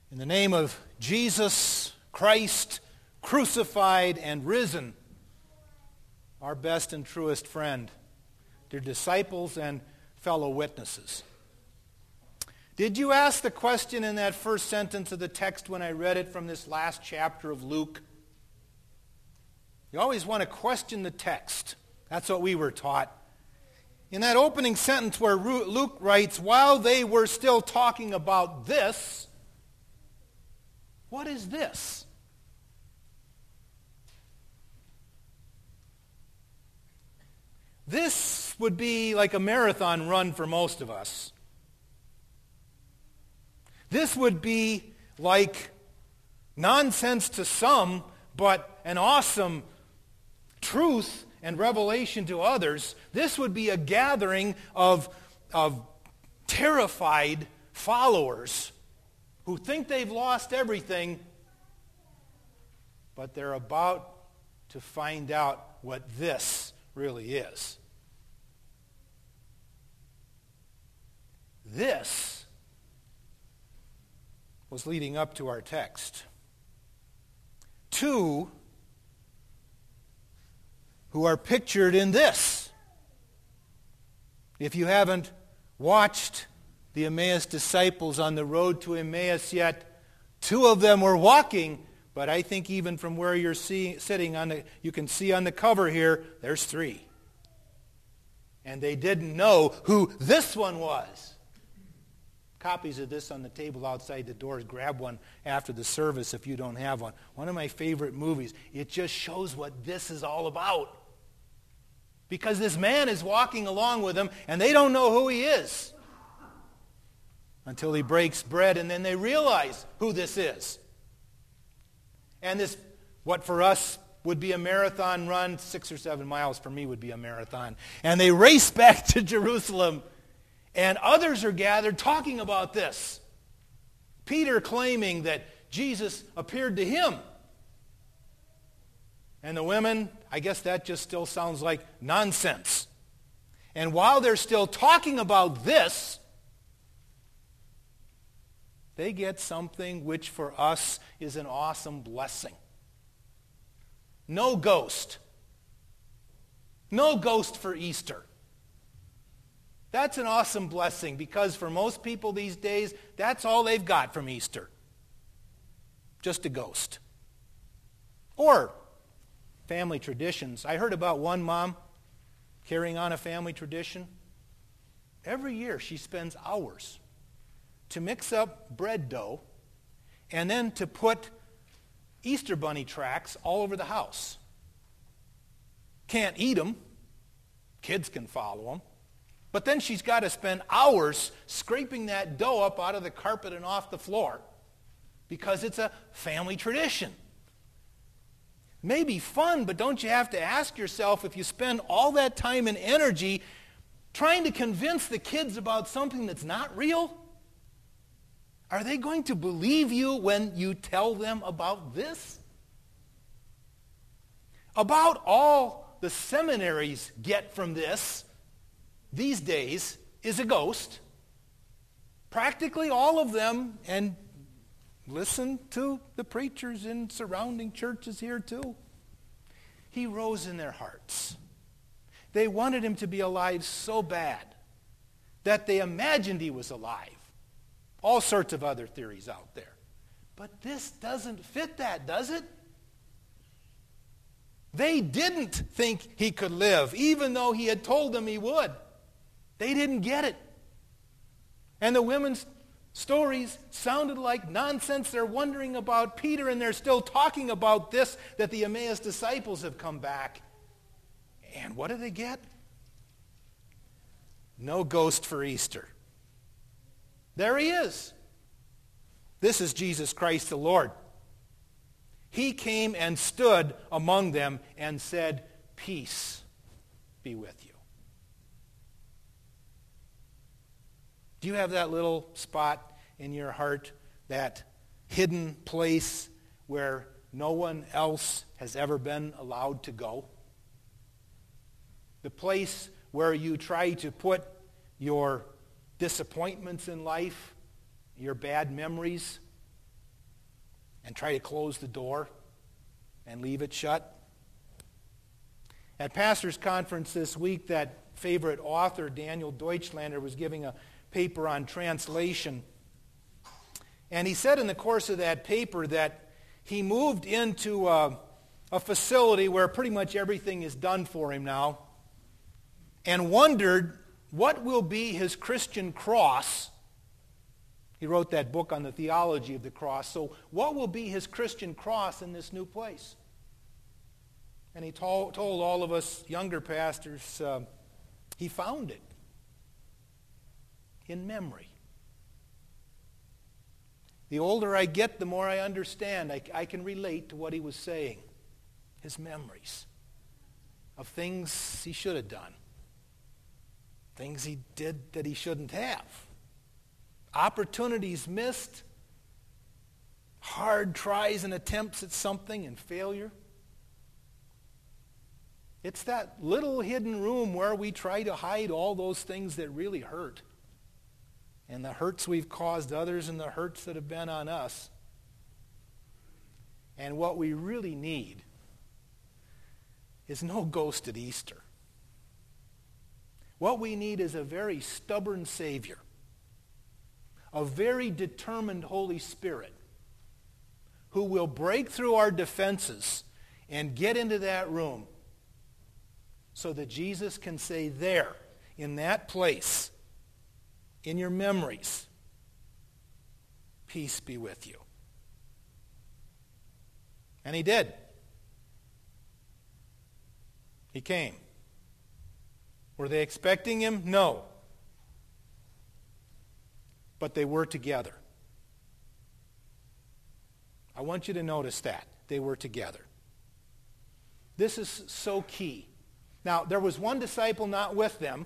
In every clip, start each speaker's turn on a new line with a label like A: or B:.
A: In the name of Jesus Christ, crucified and risen, our best and truest friend, dear disciples and fellow witnesses. Did you ask the question in that first sentence of the text when I read it from this last chapter of Luke? You always want to question the text. That's what we were taught. In that opening sentence where Luke writes, while they were still talking about this, what is this? This would be like a marathon run for most of us. This would be like nonsense to some, but an awesome truth and revelation to others. This would be a gathering of terrified followers who think they've lost everything, but they're about to find out what this really is. This was leading up to our text. Two who are pictured in this. If you haven't watched the Emmaus disciples on the road to Emmaus yet, two of them were walking, but I think even from where you're sitting you can see on the cover here, there's three. And they didn't know who this one was. Copies of this on the table outside the doors. Grab one after the service if you don't have one. One of my favorite movies. It just shows what this is all about. Because this man is walking along with them, and they don't know who he is until he breaks bread, and then they realize who this is. And this, what for us would be a marathon run, 6 or 7 miles for me would be a marathon. And they race back to Jerusalem, and others are gathered talking about this. Peter claiming that Jesus appeared to him. And the women, I guess that just still sounds like nonsense. And while they're still talking about this, they get something which for us is an awesome blessing. No ghost. No ghost for Easter. That's an awesome blessing because for most people these days, that's all they've got from Easter. Just a ghost. Or family traditions. I heard about one mom carrying on a family tradition. Every year she spends hours to mix up bread dough and then to put Easter bunny tracks all over the house. Can't eat them. Kids can follow them. But then she's got to spend hours scraping that dough up out of the carpet and off the floor because it's a family tradition. May be fun, but don't you have to ask yourself if you spend all that time and energy trying to convince the kids about something that's not real? Are they going to believe you when you tell them about this? About all the seminaries get from this these days is a ghost. Practically all of them, and listen to the preachers in surrounding churches here too. He rose in their hearts. They wanted him to be alive so bad that they imagined he was alive. All sorts of other theories out there. But this doesn't fit that, does it? They didn't think he could live, even though he had told them he would. They didn't get it. And the women's stories sounded like nonsense. They're wondering about Peter, and they're still talking about this, that the Emmaus disciples have come back. And what do they get? No ghost for Easter. There he is. This is Jesus Christ the Lord. He came and stood among them and said, "Peace be with you." Do you have that little spot in your heart, that hidden place where no one else has ever been allowed to go? The place where you try to put your disappointments in life, your bad memories, and try to close the door and leave it shut? At pastor's conference this week, that favorite author, Daniel Deutschlander, was giving a paper on translation. And he said in the course of that paper that he moved into a facility where pretty much everything is done for him now, and wondered what will be his Christian cross. He wrote that book on the theology of the cross. So what will be his Christian cross in this new place? And he told all of us younger pastors, he found it in memory. The older I get, the more I understand. I can relate to what he was saying. His memories of things he should have done. Things he did that he shouldn't have. Opportunities missed. Hard tries and attempts at something and failure. It's that little hidden room where we try to hide all those things that really hurt. And the hurts we've caused others and the hurts that have been on us. And what we really need is no ghost at Easter. What we need is a very stubborn Savior, a very determined Holy Spirit who will break through our defenses and get into that room so that Jesus can say there, in that place, in your memories, peace be with you. And he did. He came. Were they expecting him? No. But they were together. I want you to notice that. They were together. This is so key. Now, there was one disciple not with them,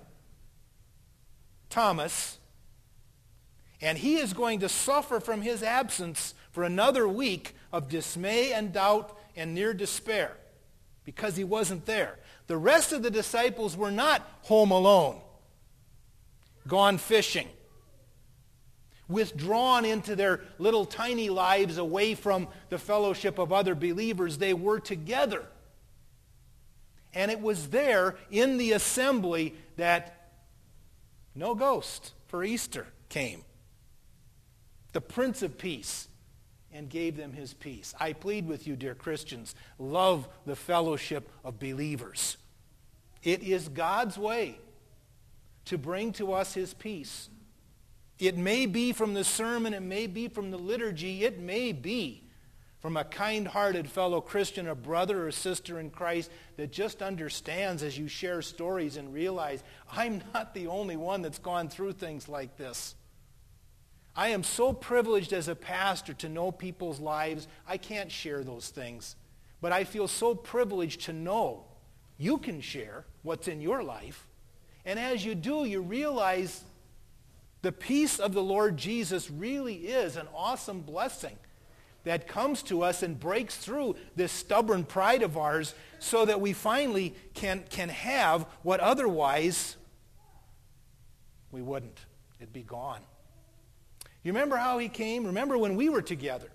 A: Thomas, and he is going to suffer from his absence for another week of dismay and doubt and near despair because he wasn't there. The rest of the disciples were not home alone, gone fishing, withdrawn into their little tiny lives away from the fellowship of other believers. They were together. And it was there in the assembly that no ghost for Easter came. The Prince of Peace, and gave them his peace. I plead with you, dear Christians, love the fellowship of believers. It is God's way to bring to us his peace. It may be from the sermon, it may be from the liturgy, it may be from a kind-hearted fellow Christian, a brother or sister in Christ that just understands as you share stories and realize, I'm not the only one that's gone through things like this. I am so privileged as a pastor to know people's lives. I can't share those things. But I feel so privileged to know you can share what's in your life. And as you do, you realize the peace of the Lord Jesus really is an awesome blessing that comes to us and breaks through this stubborn pride of ours so that we finally can have what otherwise we wouldn't. It'd be gone. You remember how he came? Remember when we were together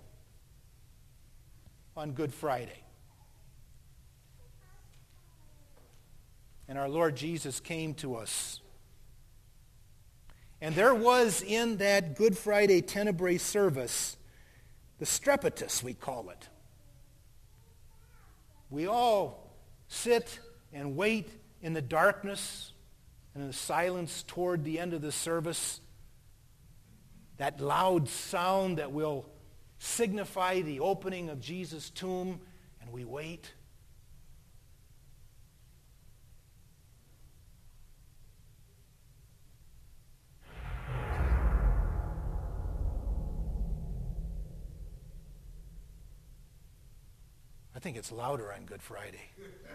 A: on Good Friday. And our Lord Jesus came to us. And there was in that Good Friday Tenebrae service, the strepitus, we call it. We all sit and wait in the darkness and in the silence toward the end of the service. That loud sound that will signify the opening of Jesus' tomb, and we wait. I think it's louder on Good Friday.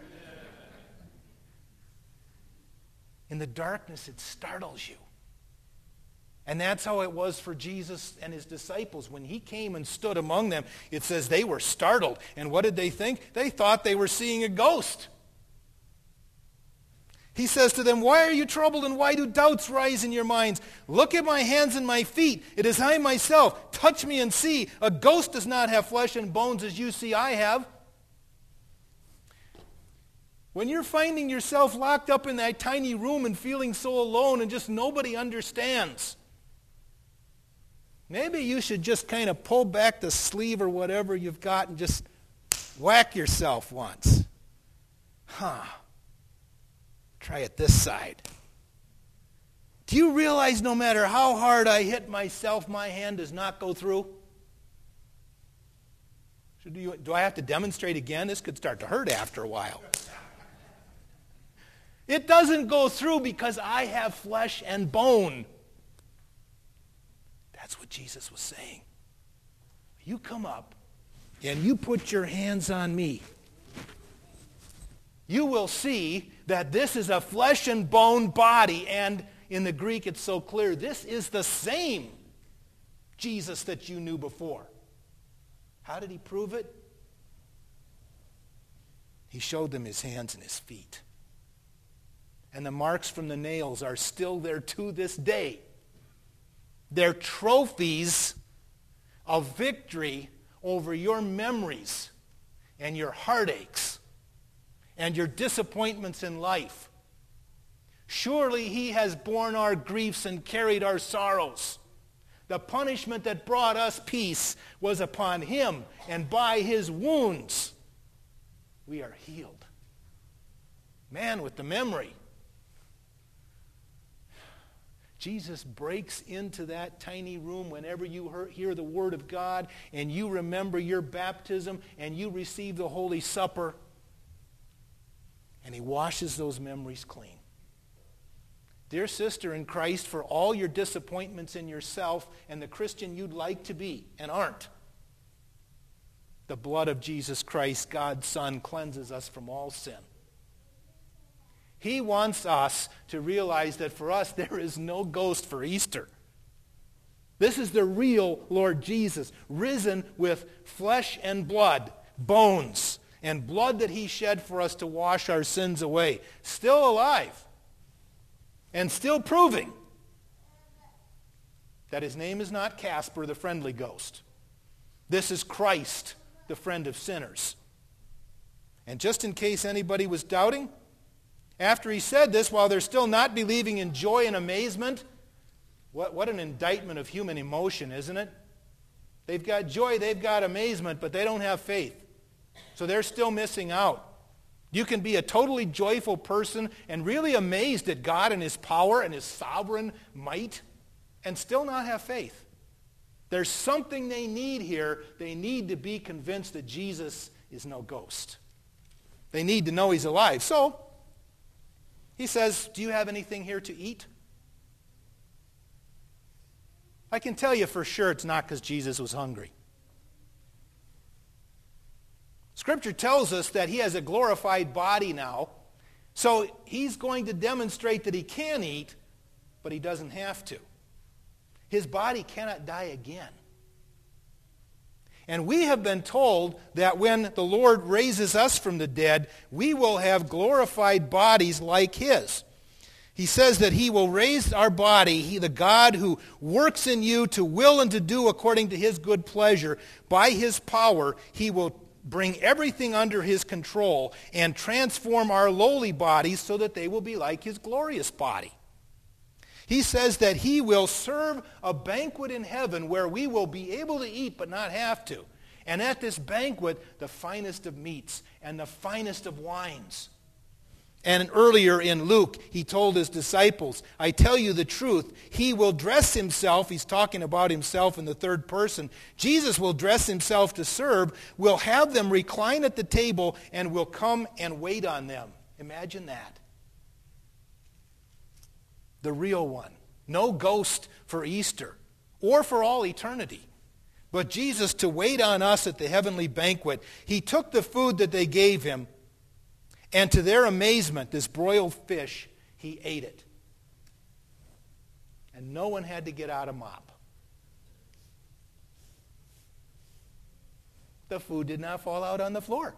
A: In the darkness, it startles you. And that's how it was for Jesus and his disciples. When he came and stood among them, it says they were startled. And what did they think? They thought they were seeing a ghost. He says to them, "Why are you troubled and why do doubts rise in your minds? Look at my hands and my feet. It is I myself. touch me and see. A ghost does not have flesh and bones as you see I have. When you're finding yourself locked up in that tiny room and feeling so alone and just nobody understands, maybe you should just kind of pull back the sleeve or whatever you've got and just whack yourself once. Try it this side. Do you realize no matter how hard I hit myself, my hand does not go through? Do I have to demonstrate again? This could start to hurt after a while. It doesn't go through because I have flesh and bone. That's what Jesus was saying. You come up and you put your hands on me. You will see that this is a flesh and bone body, and in the Greek it's so clear. This is the same Jesus that you knew before. How did he prove it? He showed them his hands and his feet. And the marks from the nails are still there to this day. They're trophies of victory over your memories and your heartaches and your disappointments in life. Surely he has borne our griefs and carried our sorrows. The punishment that brought us peace was upon him, and by his wounds we are healed. Man with the memory. Jesus breaks into that tiny room whenever you hear the word of God and you remember your baptism and you receive the Holy Supper, and he washes those memories clean. Dear sister in Christ, for all your disappointments in yourself and the Christian you'd like to be and aren't, the blood of Jesus Christ, God's Son, cleanses us from all sin. He wants us to realize that for us there is no ghost for Easter. This is the real Lord Jesus, risen with flesh and blood, bones, and blood that he shed for us to wash our sins away. Still alive and still proving that his name is not Casper, the friendly ghost. This is Christ, the friend of sinners. And just in case anybody was doubting, after he said this, while they're still not believing in joy and amazement, what an indictment of human emotion, isn't it? They've got joy, they've got amazement, but they don't have faith. So they're still missing out. You can be a totally joyful person and really amazed at God and his power and his sovereign might and still not have faith. There's something they need here. They need to be convinced that Jesus is no ghost. They need to know he's alive. So, he says, do you have anything here to eat? I can tell you for sure it's not because Jesus was hungry. Scripture tells us that he has a glorified body now, so he's going to demonstrate that he can eat, but he doesn't have to. His body cannot die again. And we have been told that when the Lord raises us from the dead, we will have glorified bodies like his. He says that he will raise our body, he, the God who works in you to will and to do according to his good pleasure. By his power, he will bring everything under his control and transform our lowly bodies so that they will be like his glorious body. He says that he will serve a banquet in heaven where we will be able to eat but not have to. And at this banquet, the finest of meats and the finest of wines. And earlier in Luke, he told his disciples, I tell you the truth, he will dress himself, he's talking about himself in the third person, Jesus will dress himself to serve, will have them recline at the table, and will come and wait on them. Imagine that. The real one. No ghost for Easter or for all eternity. But Jesus to wait on us at the heavenly banquet. He took the food that they gave him, and to their amazement, this broiled fish, he ate it. And no one had to get out a mop. The food did not fall out on the floor.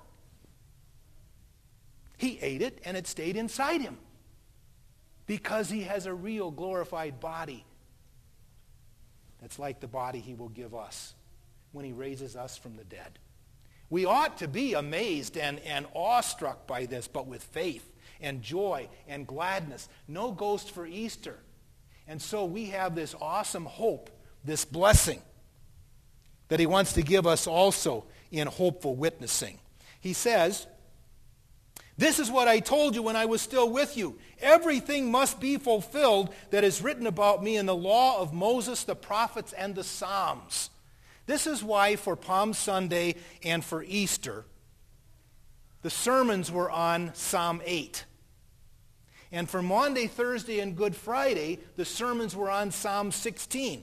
A: He ate it, and it stayed inside him. Because he has a real glorified body. that's like the body he will give us when he raises us from the dead. We ought to be amazed and awestruck by this, but with faith and joy and gladness. No ghost for Easter. And so we have this awesome hope, this blessing that he wants to give us also in hopeful witnessing. He says, "This is what I told you when I was still with you. Everything must be fulfilled that is written about me in the law of Moses, the prophets, and the Psalms." This is why for Palm Sunday and for Easter, the sermons were on Psalm 8. And for Maundy, Thursday, and Good Friday, the sermons were on Psalm 16.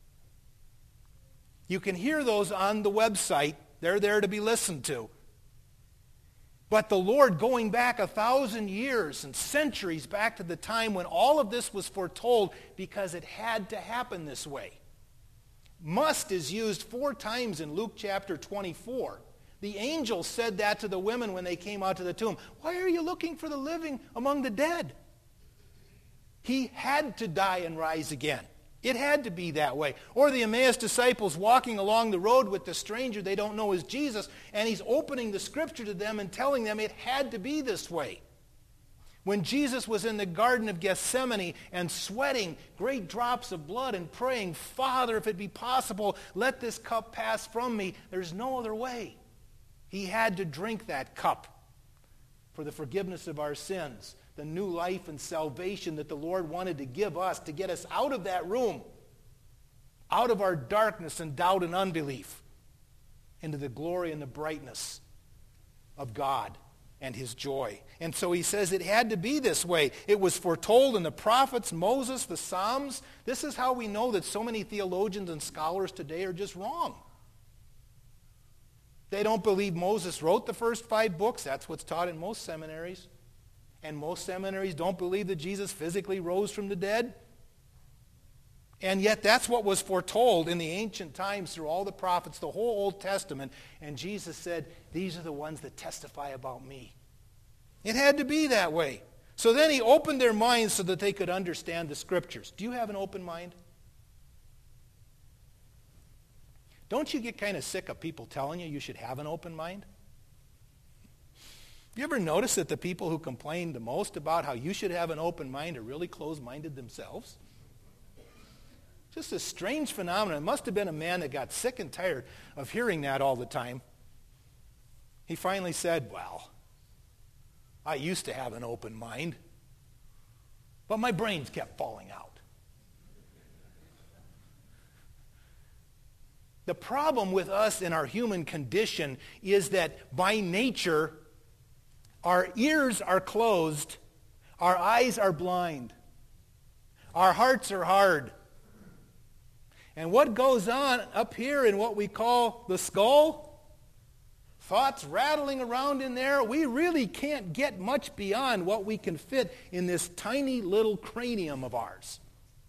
A: You can hear those on the website. They're there to be listened to. But the Lord, going back 1,000 years and centuries back to the time when all of this was foretold, because it had to happen this way. Must is used 4 times in Luke chapter 24. The angel said that to the women when they came out to the tomb. Why are you looking for the living among the dead? He had to die and rise again. It had to be that way. Or the Emmaus disciples walking along the road with the stranger they don't know is Jesus, and he's opening the scripture to them and telling them it had to be this way. When Jesus was in the Garden of Gethsemane and sweating great drops of blood and praying, "Father, if it be possible, let this cup pass from me," there's no other way. He had to drink that cup for the forgiveness of our sins, the new life and salvation that the Lord wanted to give us to get us out of that room, out of our darkness and doubt and unbelief, into the glory and the brightness of God and his joy. And so he says it had to be this way. It was foretold in the prophets, Moses, the Psalms. This is how we know that so many theologians and scholars today are just wrong. They don't believe Moses wrote the first 5 books. That's what's taught in most seminaries. And most seminaries don't believe that Jesus physically rose from the dead. And yet that's what was foretold in the ancient times through all the prophets, the whole Old Testament. And Jesus said, these are the ones that testify about me. It had to be that way. So then he opened their minds so that they could understand the scriptures. Do you have an open mind? Don't you get kind of sick of people telling you should have an open mind? Have you ever noticed that the people who complain the most about how you should have an open mind are really closed-minded themselves? Just a strange phenomenon. It must have been a man that got sick and tired of hearing that all the time. He finally said, well, I used to have an open mind, but my brains kept falling out. The problem with us in our human condition is that by nature, our ears are closed, our eyes are blind, our hearts are hard. And what goes on up here in what we call the skull, thoughts rattling around in there, we really can't get much beyond what we can fit in this tiny little cranium of ours.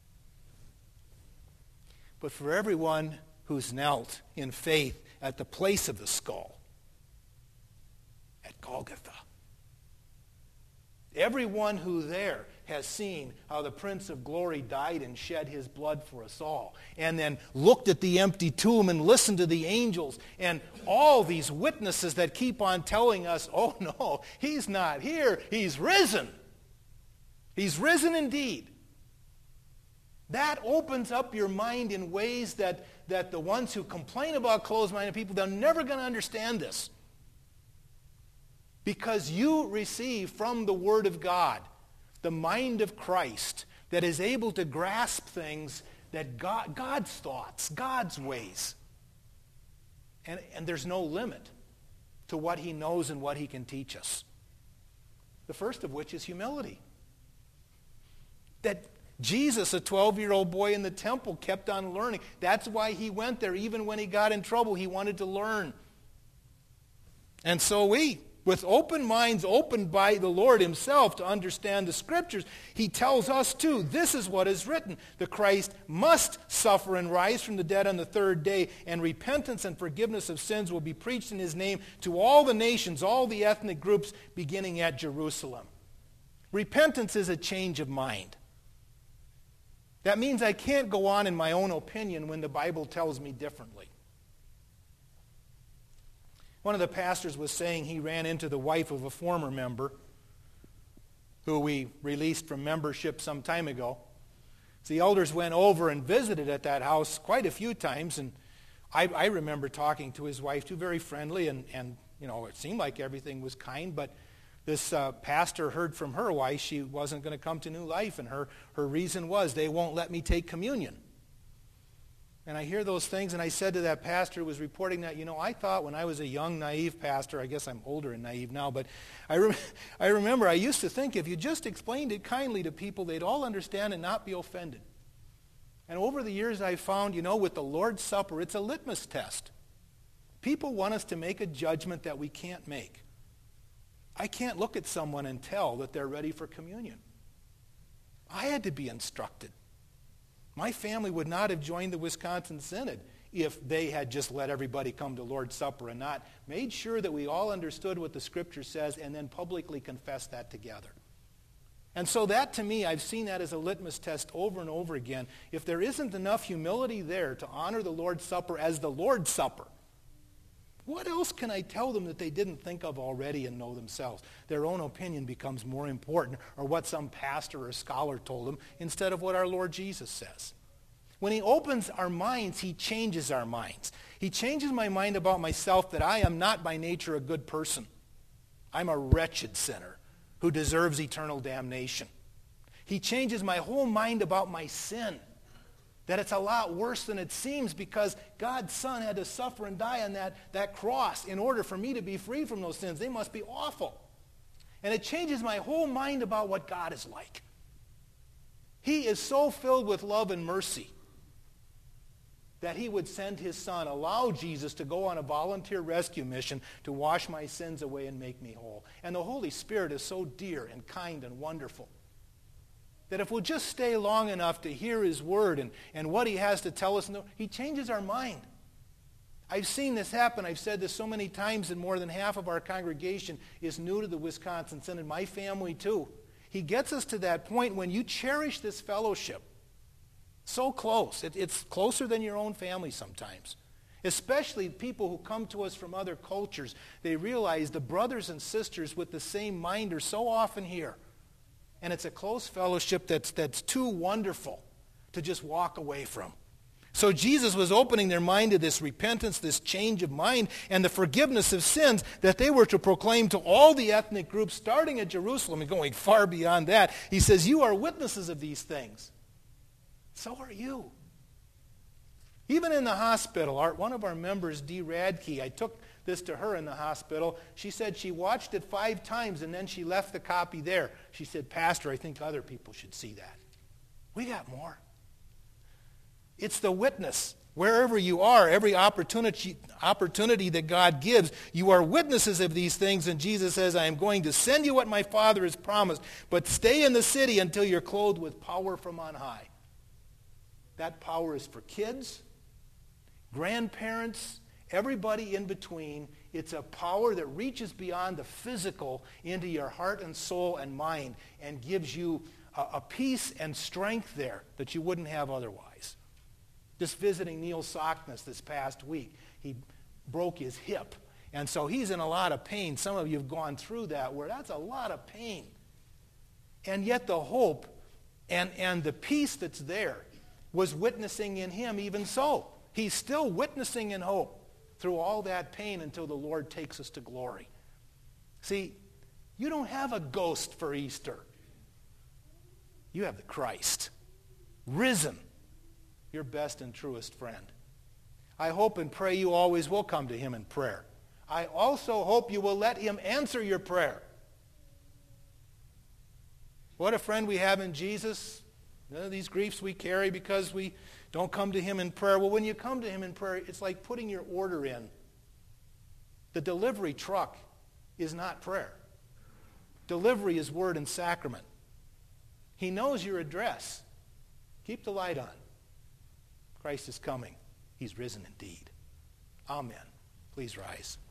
A: But for everyone who's knelt in faith at the place of the skull, at Golgotha, everyone who there has seen how the Prince of Glory died and shed his blood for us all, and then looked at the empty tomb and listened to the angels and all these witnesses that keep on telling us, oh no, he's not here, he's risen. He's risen indeed. That opens up your mind in ways that the ones who complain about closed-minded people, they're never going to understand this. Because you receive from the Word of God the mind of Christ that is able to grasp things that God's thoughts, God's ways. And there's no limit to what he knows and what he can teach us. The first of which is humility. That Jesus, a 12-year-old boy in the temple, kept on learning. That's why he went there. Even when he got in trouble, he wanted to learn. And so we, with open minds opened by the Lord himself to understand the scriptures, he tells us too, this is what is written. The Christ must suffer and rise from the dead on the third day, and repentance and forgiveness of sins will be preached in his name to all the nations, all the ethnic groups, beginning at Jerusalem. Repentance is a change of mind. That means I can't go on in my own opinion when the Bible tells me differently. One of the pastors was saying he ran into the wife of a former member who we released from membership some time ago. So the elders went over and visited at that house quite a few times, and I remember talking to his wife too, very friendly, and it seemed like everything was kind, but this pastor heard from her why she wasn't going to come to New Life, and her reason was, they won't let me take communion. And I hear those things, and I said to that pastor who was reporting that, I thought when I was a young, naive pastor, I guess I'm older and naive now, but I remember I used to think if you just explained it kindly to people, they'd all understand and not be offended. And over the years I found, with the Lord's Supper, it's a litmus test. People want us to make a judgment that we can't make. I can't look at someone and tell that they're ready for communion. I had to be instructed. My family would not have joined the Wisconsin Synod if they had just let everybody come to Lord's Supper and not made sure that we all understood what the Scripture says and then publicly confessed that together. And so that, to me, I've seen that as a litmus test over and over again. If there isn't enough humility there to honor the Lord's Supper as the Lord's Supper, what else can I tell them that they didn't think of already and know themselves? Their own opinion becomes more important, or what some pastor or scholar told them, instead of what our Lord Jesus says. When he opens our minds, he changes our minds. He changes my mind about myself, that I am not by nature a good person. I'm a wretched sinner who deserves eternal damnation. He changes my whole mind about my sin, that it's a lot worse than it seems because God's Son had to suffer and die on that cross in order for me to be free from those sins. They must be awful. And it changes my whole mind about what God is like. He is so filled with love and mercy that he would send his Son, allow Jesus to go on a volunteer rescue mission to wash my sins away and make me whole. And the Holy Spirit is so dear and kind and wonderful that if we'll just stay long enough to hear his word and what he has to tell us, he changes our mind. I've seen this happen. I've said this so many times, and more than half of our congregation is new to the Wisconsin Synod, my family too. He gets us to that point when you cherish this fellowship so close. It's closer than your own family sometimes. Especially people who come to us from other cultures. They realize the brothers and sisters with the same mind are so often here. And it's a close fellowship that's too wonderful to just walk away from. So Jesus was opening their mind to this repentance, this change of mind, and the forgiveness of sins that they were to proclaim to all the ethnic groups, starting at Jerusalem and going far beyond that. He says, you are witnesses of these things. So are you. Even in the hospital, one of our members, Dee Radke, I took this to her in the hospital. She said she watched it 5 times and then she left the copy there. She said, Pastor, I think other people should see that. We got more. It's the witness. Wherever you are, every opportunity that God gives, you are witnesses of these things. And Jesus says, I am going to send you what my Father has promised, but stay in the city until you're clothed with power from on high. That power is for kids, grandparents, everybody in between. It's a power that reaches beyond the physical into your heart and soul and mind and gives you a peace and strength there that you wouldn't have otherwise. Just visiting Neil Sockness this past week, he broke his hip. And so he's in a lot of pain. Some of you have gone through that where that's a lot of pain. And yet the hope and the peace that's there was witnessing in him even so. He's still witnessing in hope through all that pain until the Lord takes us to glory. See, you don't have a ghost for Easter. You have the Christ, risen, your best and truest friend. I hope and pray you always will come to him in prayer. I also hope you will let him answer your prayer. What a friend we have in Jesus. None of these griefs we carry because we don't come to him in prayer. Well, when you come to him in prayer, it's like putting your order in. The delivery truck is not prayer. Delivery is word and sacrament. He knows your address. Keep the light on. Christ is coming. He's risen indeed. Amen. Please rise.